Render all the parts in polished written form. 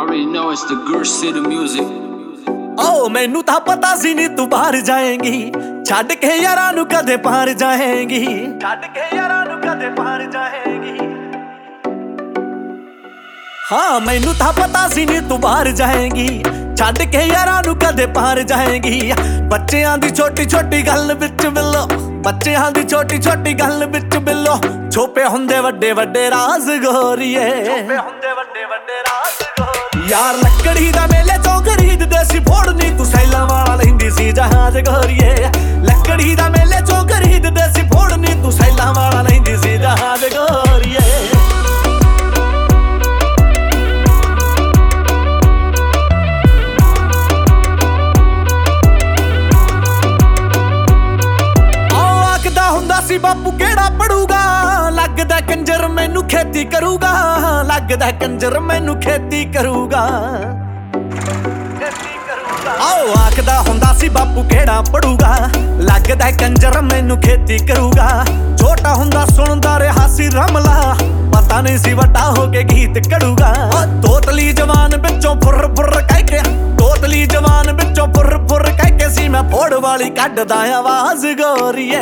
already know it's the Gursh City music. ओ मैनू तां पता सी नी तू बाहर जाएंगी, छड्ड के यारां नू कदे पार जाएंगी, छड्ड के यारां नू कदे पार जाएंगी। हाँ मैनू तां पता सी नी तू बाहर जाएंगी, छड्ड के यारां नू कदे पार जाएंगी। बच्चियां दी छोटी छोटी गल विच बिल्लो, बच्चियां दी छोटी छोटी गल विच बिल्लो, छुपे हुंदे वड्डे वड्डे राज गोरीए, छुपे हुंदे वड्डे वड्डे राज गोरीए। यार लकड़ी दा मेले चों खरीददे सी फोड़नी, तू सैलां वाला लैंदी सी जहाज गोरीए। लकड़ी दा मेले चों खरीददे सी फोड़नी, तू सैलां वाला लैंदी सी जहाज गोरीए। बापू केड़ा पढ़ूगा, लगदा कंजर मैनू खेती करूगा, लगदा कंजर मैनू खेती करूगा। आओ आखदा हुंदा सी बापू केड़ा पढ़ूगा, लगदा कंजर मैनू खेती करूगा। छोटा हुंदा सुनदा रहा सी रमला, पता नहीं सी वड्डा होके गीत करूगा। तोतली जवान बिचों फुर फुर कहके, तोतली जवान बिचों फुर फुर कहके सी मैं फोड़ वाली कड्डदा आवाज गोरीए।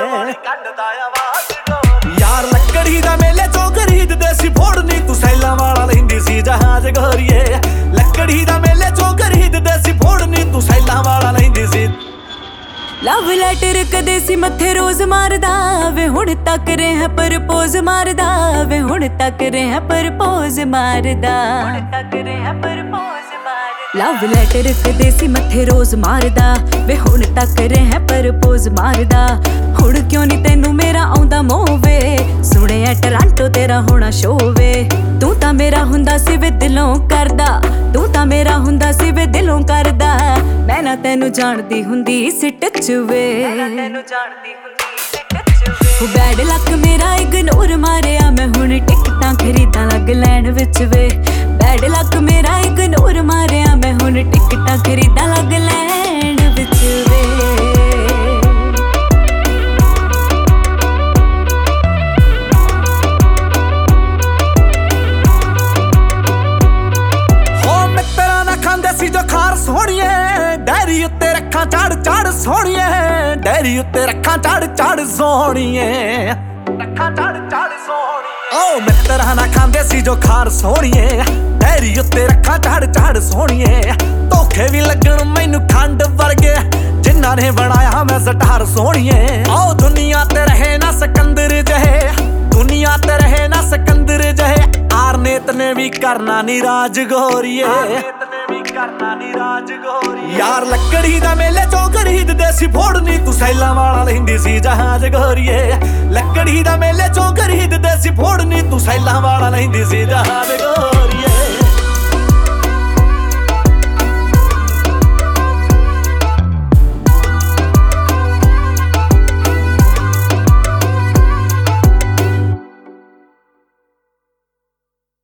यार लकड़ी दा मेले चों खरीददे सी फोड़नी, तू सैलां वाला लैंदी सी जहाज गोरीए। लकड़ी दा मेले चों खरीददे सी फोड़नी, तू सैलां वाला लैंदी सी। लव लैटर कदे सी मत्थे रोज मारदा वे, हुण तक रहा परपोज मारदा वे, हुण तक रहा परपोज मारदा, हुण तक रहा परपोज मारदा। लव लैटर कदे सी मत्थे रोज मारदा वे, हुण तक रहा परपोज मारदा। हुण क्यों नी तैनू मेरा आउंदा मोह वे, सुणिया टोरंटो तेरा होना शो वे। तू तां मेरा हुंदा सी वे दिलों करदा, तू तां मेरा हुंदा सी वे दिलों करदा। मैं ना तैनू जानदी हुंदी सी टच वे, बैड लक मेरा इग्नोर मारिया मैं, हुण टिकटां खरीदां लग लैण विच वे। बैड लक मेरा इग्नोर मारिया मैं, हुण टिकटां खरीदां लग लैण विच वे। सोहणिए डैरी उत्ते रखां चढ़ चढ़ सोहणिए, डैरी उत्ते रखां चढ़ चढ़ सोहणिए, रखां चढ़ चढ़ सोहणिए। ओ मित्तरां ना खांदे सी जो खार सोहणिए, डैरी उत्ते रखां चढ़ चढ़ सोहणिए। धोखे भी लगण मैनू खंड वर्गे, जिन्हां ने बनाया मैं सटार सोहणिए। ओ दुनिया ते रहे ना सिकंदर जहे, दुनिया ते रहे ना सिकंदर जहे। आरनेत ने भी करना नी राज गोरीए, यार लकड़ी दा मेले चों खरीददे सी फोड़नी, तू सैलां वाला लैंदी सी जहाज गोरीए। लकड़ी दा मेले चों खरीददे सी फोड़नी, तू सैलां वाला लैंदी सी जहाज गोरीए।